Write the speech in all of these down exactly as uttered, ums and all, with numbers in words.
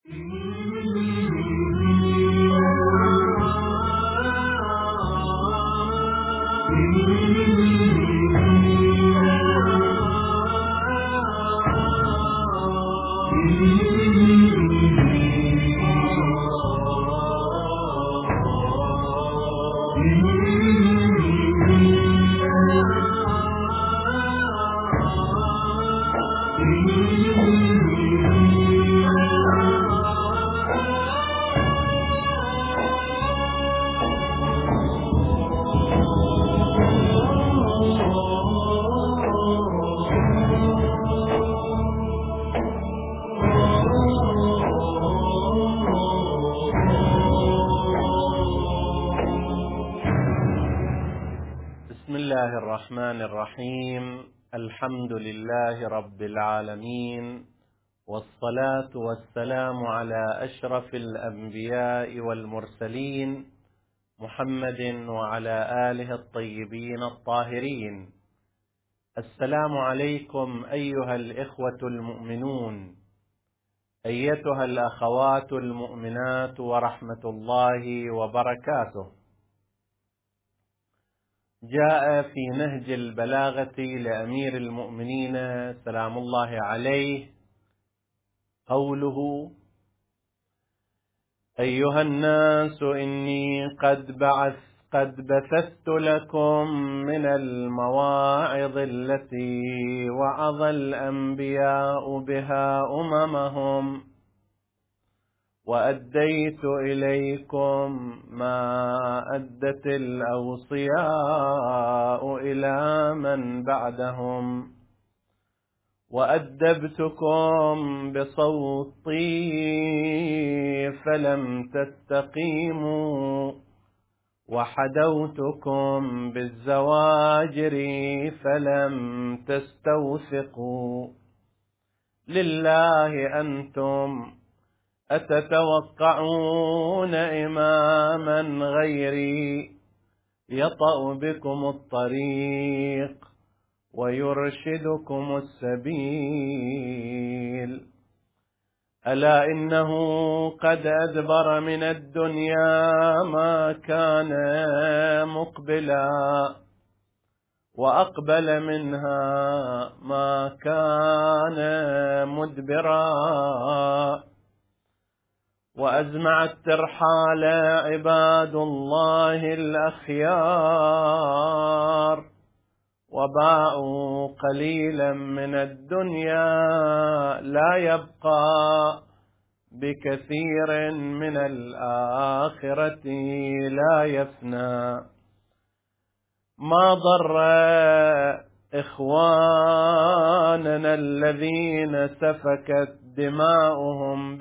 بسم الله الرحمن الرحيم. الحمد لله رب العالمين، والصلاة والسلام على أشرف الأنبياء والمرسلين محمد وعلى آله الطيبين الطاهرين. السلام عليكم أيها الإخوة المؤمنون، أيتها الأخوات المؤمنات، ورحمة الله وبركاته. جاء في نهج البلاغة لأمير المؤمنين سلام الله عليه قوله: أيها الناس إني قد بعث قد بثثت لكم من المواعظ التي وعظ الأنبياء بها أممهم، وأديت إليكم ما أدت الأوصياء إلى من بعدهم، وأدبتكم بصوتي فلم تستقيموا، وحدوتكم بالزواجر فلم تستوثقوا. لله أنتم أتتوقعون إماما غيري يطأ بكم الطريق ويرشدكم السبيل؟ ألا إنه قد أدبر من الدنيا ما كان مقبلا، وأقبل منها ما كان مدبرا، وأزمع الترحال عباد الله الأخيار، وباعوا قليلا من الدنيا لا يبقى بكثير من الآخرة لا يفنى. ما ضر إخواننا الذين سفكت دماؤهم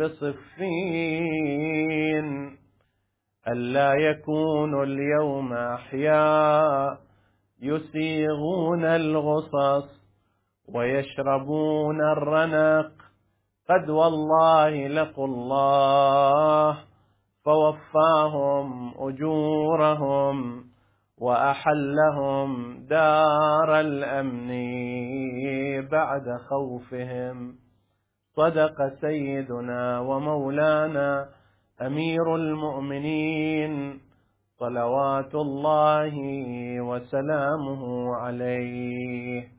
بصفين ألا يكونوا اليوم أحياء يسيغون الغصص ويشربون الرنق. قد والله لقوا الله فوفاهم أجورهم وأحلهم دار الأمن بعد خوفهم. صدق سيدنا ومولانا أمير المؤمنين صلوات الله وسلامه عليه.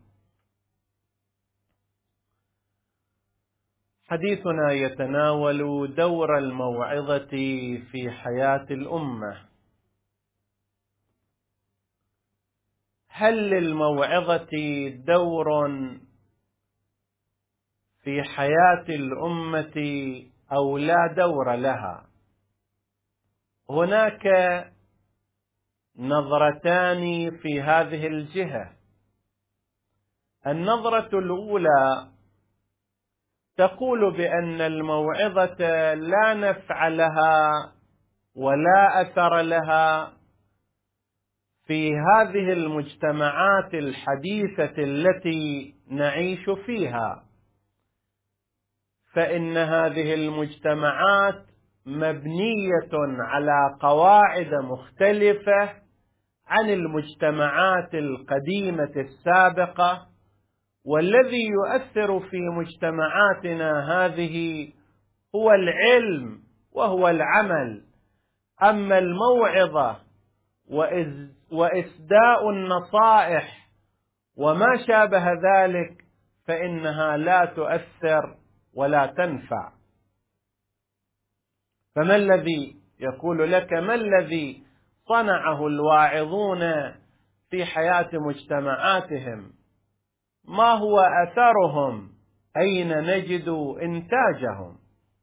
حديثنا يتناول دور الموعظة في حياة الأمة. هل للموعظة دور في حياة الأمة أو لا دور لها؟ هناك نظرتان في هذه الجهة. النظرة الأولى تقول بأن الموعظة لا نفع لها ولا أثر لها في هذه المجتمعات الحديثة التي نعيش فيها، فإن هذه المجتمعات مبنية على قواعد مختلفة عن المجتمعات القديمة السابقة، والذي يؤثر في مجتمعاتنا هذه هو العلم وهو العمل. أما الموعظة وإسداء النصائح وما شابه ذلك فإنها لا تؤثر ولا تنفع. فما الذي يقول لك ما الذي صنعه الواعظون في حياة مجتمعاتهم؟ ما هو أثرهم؟ أين نجد إنتاجهم؟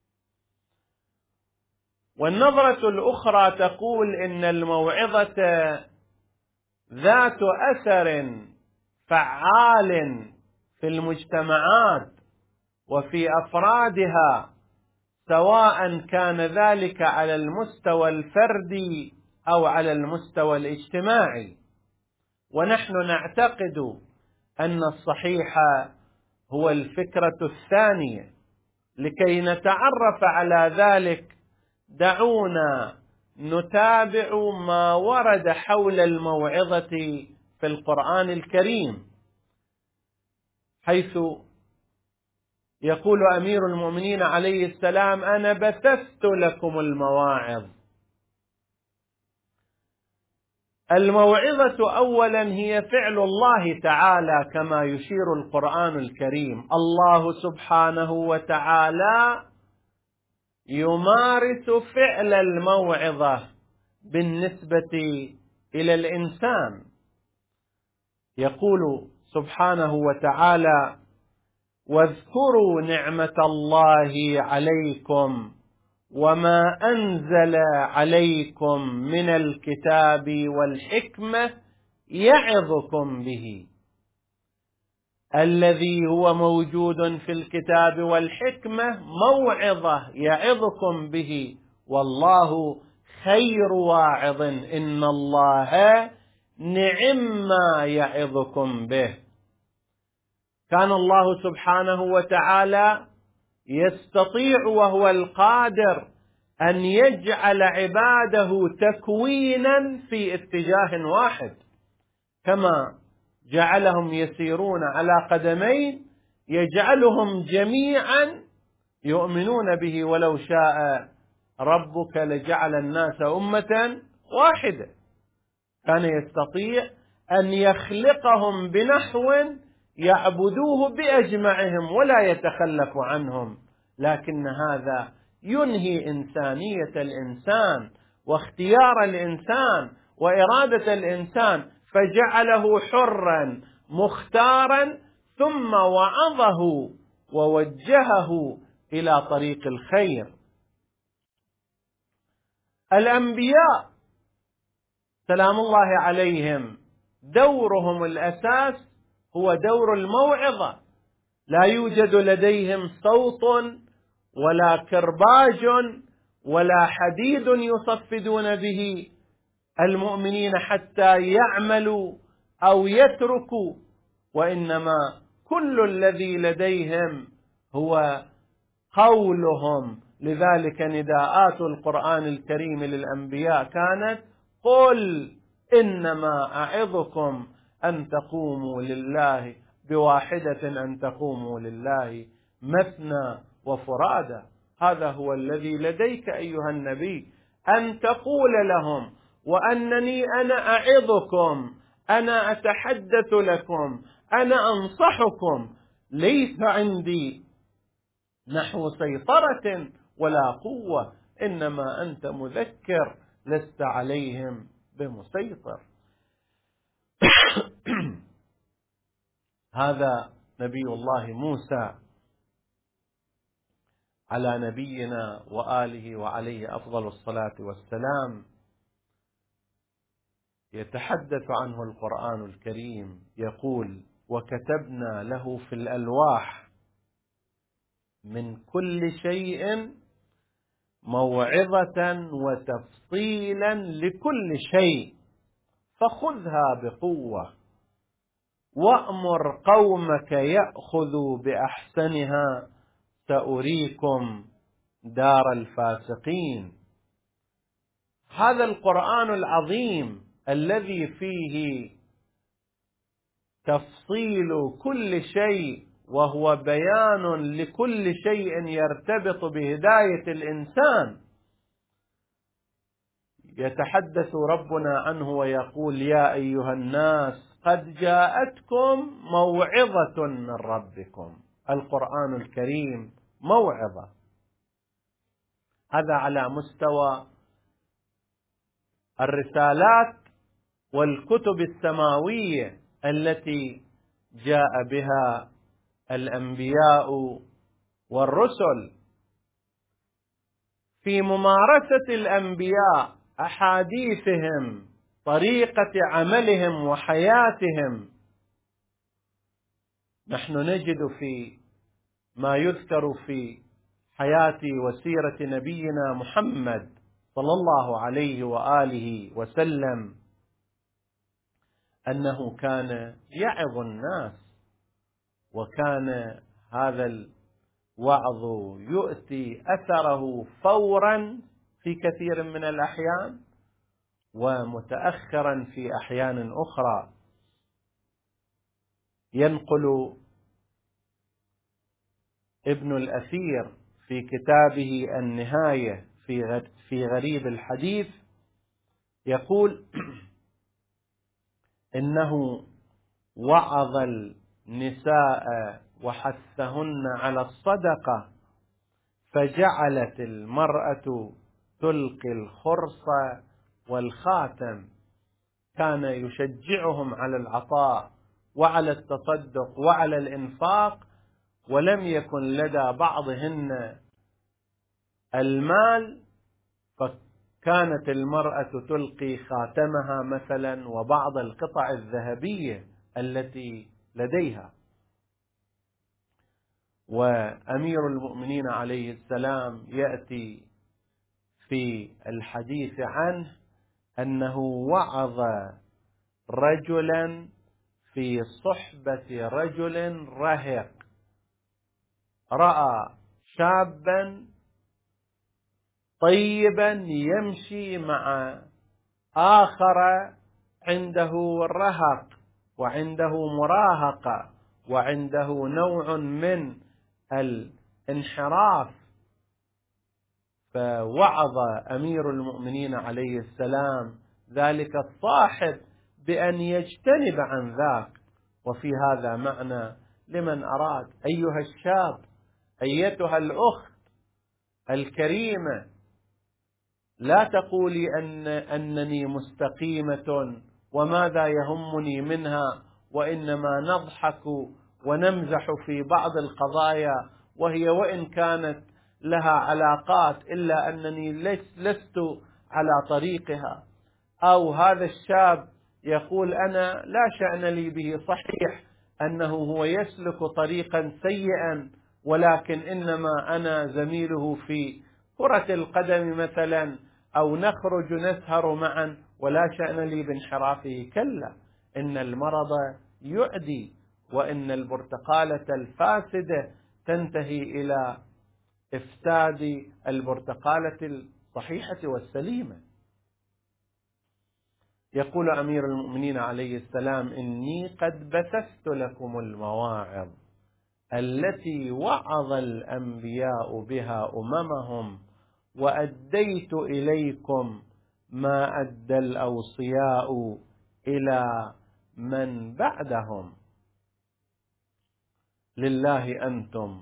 والنظرة الأخرى تقول إن الموعظة ذات أثر فعال في المجتمعات وفي أفرادها، سواء كان ذلك على المستوى الفردي أو على المستوى الاجتماعي. ونحن نعتقد أن الصحيح هو الفكرة الثانية. لكي نتعرف على ذلك دعونا نتابع ما ورد حول الموعظة في القرآن الكريم، حيث يقول أمير المؤمنين عليه السلام: أنا بثثت لكم المواعظ. الموعظة أولا هي فعل الله تعالى كما يشير القرآن الكريم. الله سبحانه وتعالى يمارس فعل الموعظة بالنسبة إلى الإنسان. يقول سبحانه وتعالى: واذكروا نعمة الله عليكم وما أنزل عليكم من الكتاب والحكمة يعظكم به. الذي هو موجود في الكتاب والحكمة موعظة يعظكم به، والله خير واعظ، إن الله نعم ما يعظكم به. كان الله سبحانه وتعالى يستطيع وهو القادر أن يجعل عباده تكوينا في اتجاه واحد، كما جعلهم يسيرون على قدمين يجعلهم جميعا يؤمنون به، ولو شاء ربك لجعل الناس أمة واحدة. كان يستطيع أن يخلقهم بنحو يعبدوه بأجمعهم ولا يتخلف عنهم، لكن هذا ينهي إنسانية الإنسان واختيار الإنسان وإرادة الإنسان، فجعله حرا مختارا ثم وعظه ووجهه إلى طريق الخير. الأنبياء سلام الله عليهم دورهم الأساس هو دور الموعظة. لا يوجد لديهم صوت ولا كرباج ولا حديد يصفدون به المؤمنين حتى يعملوا أو يتركوا، وإنما كل الذي لديهم هو قولهم. لذلك نداءات القرآن الكريم للأنبياء كانت: قل إنما أعظكم أن تقوموا لله بواحدة، أن تقوموا لله مثنى وفرادى. هذا هو الذي لديك أيها النبي، أن تقول لهم: وأنني أنا أعظكم، أنا أتحدث لكم، أنا أنصحكم، ليس عندي نحو سيطرة ولا قوة، إنما أنت مذكر لست عليهم بمسيطر. هذا نبي الله موسى على نبينا وآله وعليه أفضل الصلاة والسلام يتحدث عنه القرآن الكريم، يقول: وكتبنا له في الألواح من كل شيء موعظة وتفصيلا لكل شيء فخذها بقوة وأمر قومك يأخذوا بأحسنها سأريكم دار الفاسقين. هذا القرآن العظيم الذي فيه تفصيل كل شيء وهو بيان لكل شيء يرتبط بهداية الإنسان. يتحدث ربنا عنه ويقول: يا أيها الناس قد جاءتكم موعظة من ربكم. القرآن الكريم موعظة. هذا على مستوى الرسالات والكتب السماوية التي جاء بها الأنبياء والرسل. في ممارسة الأنبياء، أحاديثهم، طريقة عملهم وحياتهم، نحن نجد في ما يذكر في حياة وسيرة نبينا محمد صلى الله عليه وآله وسلم أنه كان يعظ الناس، وكان هذا الوعظ يؤتي أثره فورا في كثير من الأحيان، ومتأخرا في أحيان أخرى. ينقل ابن الأثير في كتابه النهاية في غريب الحديث، يقول إنه وعظ النساء وحثهن على الصدقة، فجعلت المرأة تلقي الخرص والخاتم. كان يشجعهم على العطاء وعلى التصدق وعلى الإنفاق، ولم يكن لدى بعضهن المال، فكانت المرأة تلقي خاتمها مثلا وبعض القطع الذهبية التي لديها. وأمير المؤمنين عليه السلام يأتي في الحديث عنه أنه وعظ رجلا في صحبة رجل رهق، رأى شابا طيبا يمشي مع آخر عنده رهق وعنده مراهقة وعنده نوع من الانحراف، فوعظ أمير المؤمنين عليه السلام ذلك الصاحب بأن يجتنب عن ذاك. وفي هذا معنى لمن أراد: أيها الشاب، أيتها الأخت الكريمة، لا تقولي أن أنني مستقيمة وماذا يهمني منها، وإنما نضحك ونمزح في بعض القضايا، وهي وإن كانت لها علاقات إلا أنني لست على طريقها. أو هذا الشاب يقول: أنا لا شأن لي به، صحيح أنه هو يسلك طريقا سيئا، ولكن إنما أنا زميله في كرة القدم مثلا، أو نخرج نسهر معا، ولا شأن لي بانحرافه. كلا، إن المرض يعدي، وإن البرتقالة الفاسدة تنتهي إلى إفساد البرتقالة الصحيحة والسليمة. يقول أمير المؤمنين عليه السلام: إني قد بثثت لكم المواعظ التي وعظ الأنبياء بها أممهم، وأديت إليكم ما أدى الأوصياء إلى من بعدهم. لله أنتم،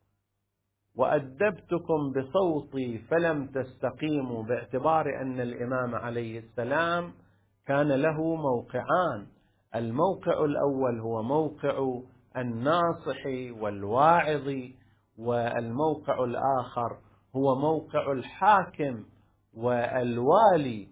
وأدبتكم بصوتي فلم تستقيموا، باعتبار أن الإمام عليه السلام كان له موقعان: الموقع الأول هو موقع الناصح والواعظ، والموقع الآخر هو موقع الحاكم والوالي،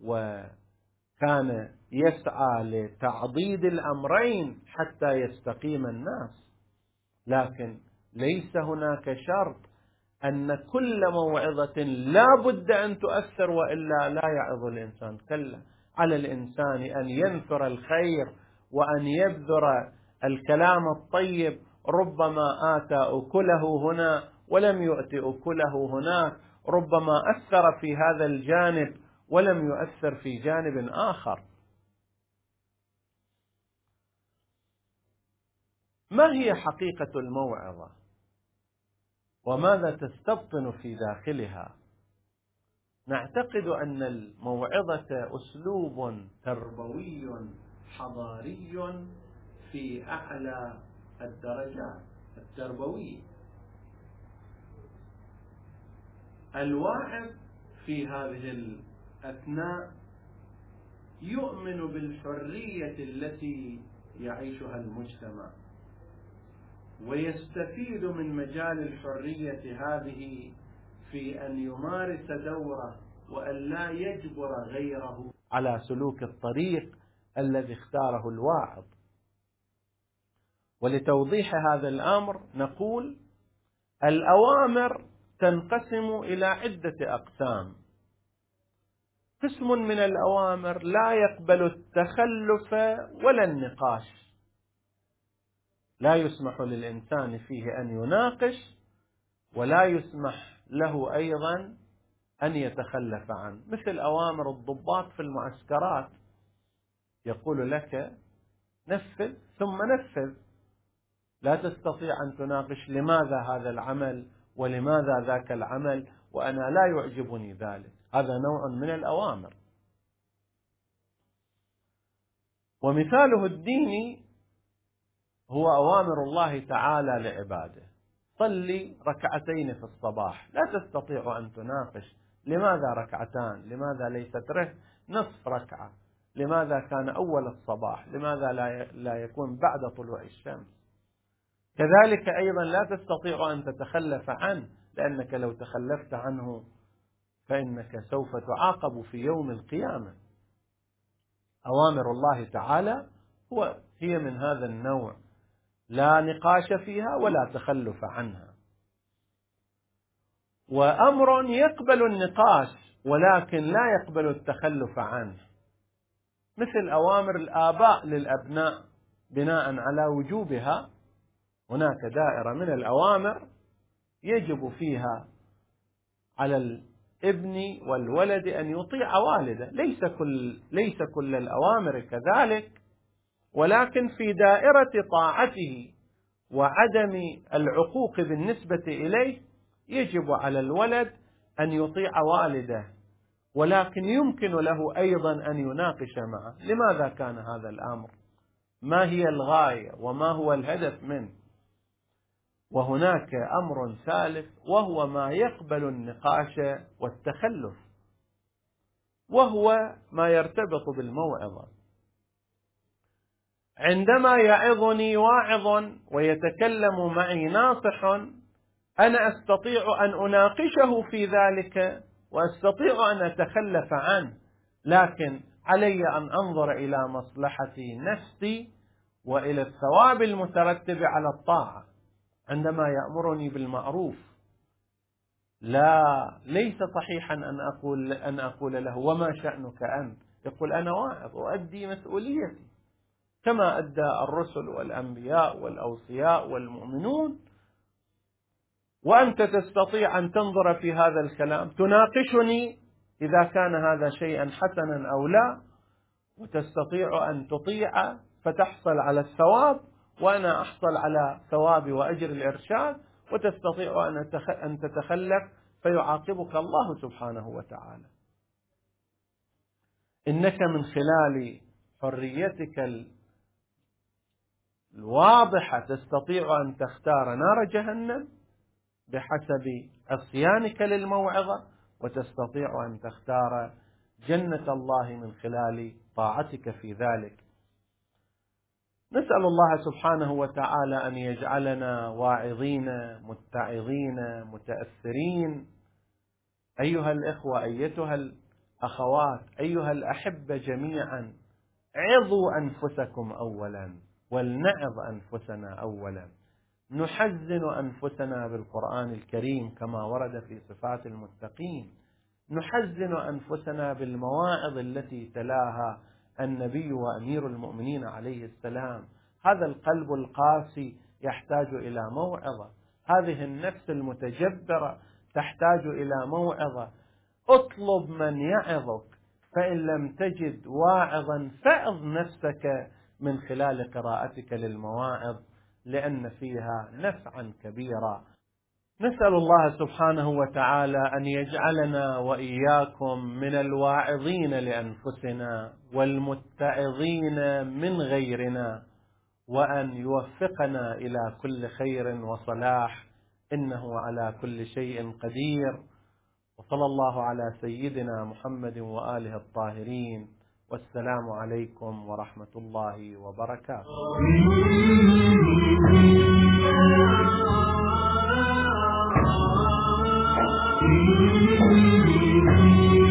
وكان يسعى لتعضيد الأمرين حتى يستقيم الناس. لكن ليس هناك شرط أن كل موعظة لا بد أن تؤثر وإلا لا يعظ الإنسان. كلا، على الإنسان أن ينثر الخير وأن يبذر الكلام الطيب، ربما آتى أكله هنا ولم يؤت أكله هناك، ربما أثر في هذا الجانب ولم يؤثر في جانب آخر. ما هي حقيقة الموعظة وماذا تستبطن في داخلها؟ نعتقد أن الموعظة أسلوب تربوي حضاري في أعلى الدرجات التربوية. الواعظ في هذه الأثناء يؤمن بالحرية التي يعيشها المجتمع، ويستفيد من مجال الحرية هذه في أن يمارس دوره وأن لا يجبر غيره على سلوك الطريق الذي اختاره الواعظ. ولتوضيح هذا الأمر نقول الأوامر تنقسم إلى عدة أقسام. قسم من الأوامر لا يقبل التخلف ولا النقاش، لا يسمح للإنسان فيه أن يناقش ولا يسمح له أيضا أن يتخلف عنه، مثل أوامر الضباط في المعسكرات، يقول لك نفذ ثم نفذ، لا تستطيع أن تناقش لماذا هذا العمل ولماذا ذاك العمل وأنا لا يعجبني ذلك. هذا نوع من الأوامر. ومثاله الديني هو أوامر الله تعالى لعباده: صلي ركعتين في الصباح، لا تستطيع أن تناقش لماذا ركعتان، لماذا ليست نصف ركعة، لماذا كان أول الصباح، لماذا لا يكون بعد طلوع الشمس. كذلك أيضا لا تستطيع أن تتخلف عنه، لأنك لو تخلفت عنه فإنك سوف تعاقب في يوم القيامة. أوامر الله تعالى هو هي من هذا النوع، لا نقاش فيها ولا تخلف عنها. وأمر يقبل النقاش ولكن لا يقبل التخلف عنه، مثل أوامر الآباء للأبناء بناء على وجوبها. هناك دائرة من الأوامر يجب فيها على الابن والولد أن يطيع والده، ليس كل ليس كل الأوامر كذلك، ولكن في دائرة طاعته وعدم العقوق بالنسبة إليه يجب على الولد أن يطيع والده، ولكن يمكن له أيضا أن يناقش معه لماذا كان هذا الأمر، ما هي الغاية وما هو الهدف منه. وهناك أمر ثالث وهو ما يقبل النقاش والتخلف، وهو ما يرتبط بالموعظة. عندما يعظني واعظ ويتكلم معي ناصح، أنا أستطيع أن أناقشه في ذلك وأستطيع أن أتخلف عنه، لكن علي أن أنظر إلى مصلحة نفسي وإلى الثواب المترتب على الطاعة. عندما يأمرني بالمعروف لا ليس صحيحا أن أقول أن أقول له وما شأنك أنت، يقول أنا واعظ وأدي مسؤوليتي كما أدى الرسل والأنبياء والأوصياء والمؤمنون، وأنت تستطيع أن تنظر في هذا الكلام، تناقشني إذا كان هذا شيئا حسنا أو لا، وتستطيع أن تطيع فتحصل على الثواب وأنا أحصل على ثواب وأجر الإرشاد، وتستطيع أن تتخلف فيعاقبك الله سبحانه وتعالى. إنك من خلال حريتك الواضحة تستطيع أن تختار نار جهنم بحسب عصيانك للموعظة، وتستطيع أن تختار جنة الله من خلال طاعتك في ذلك. نسأل الله سبحانه وتعالى أن يجعلنا واعظين متعظين متأثرين. أيها الإخوة، أيتها الأخوات، أيها الأحبة جميعا، عظوا أنفسكم أولا ولنعظ أنفسنا أولا. نحزن أنفسنا بالقرآن الكريم كما ورد في صفات المتقين، نحزن أنفسنا بالمواعظ التي تلاها النبي وأمير المؤمنين عليه السلام. هذا القلب القاسي يحتاج إلى موعظة، هذه النفس المتجبرة تحتاج إلى موعظة. اطلب من يعظك، فإن لم تجد واعظا فاعظ نفسك من خلال قراءتك للمواعظ. لأن فيها نفعا كبيرا. نسأل الله سبحانه وتعالى أن يجعلنا وإياكم من الواعظين لأنفسنا والمتعظين من غيرنا، وأن يوفقنا إلى كل خير وصلاح، إنه على كل شيء قدير. وصلى الله على سيدنا محمد وآله الطاهرين، والسلام عليكم ورحمة الله وبركاته.